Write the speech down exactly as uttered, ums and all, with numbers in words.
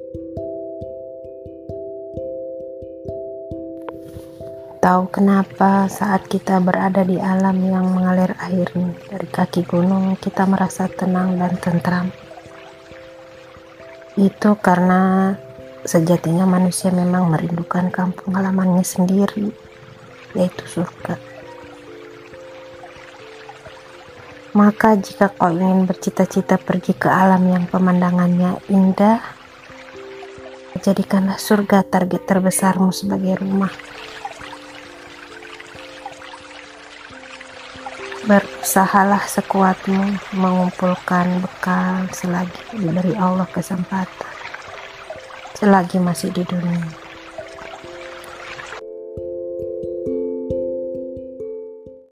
Tahu kenapa saat kita berada di alam yang mengalir air dari kaki gunung, kita merasa tenang dan tentram? Itu karena sejatinya manusia memang merindukan kampung halamannya sendiri, yaitu surga. Maka jika kau ingin bercita-cita pergi ke alam yang pemandangannya indah, jadikanlah surga target terbesarmu sebagai rumah. Berusahalah sekuatmu mengumpulkan bekal selagi diberi Allah kesempatan, selagi masih di dunia.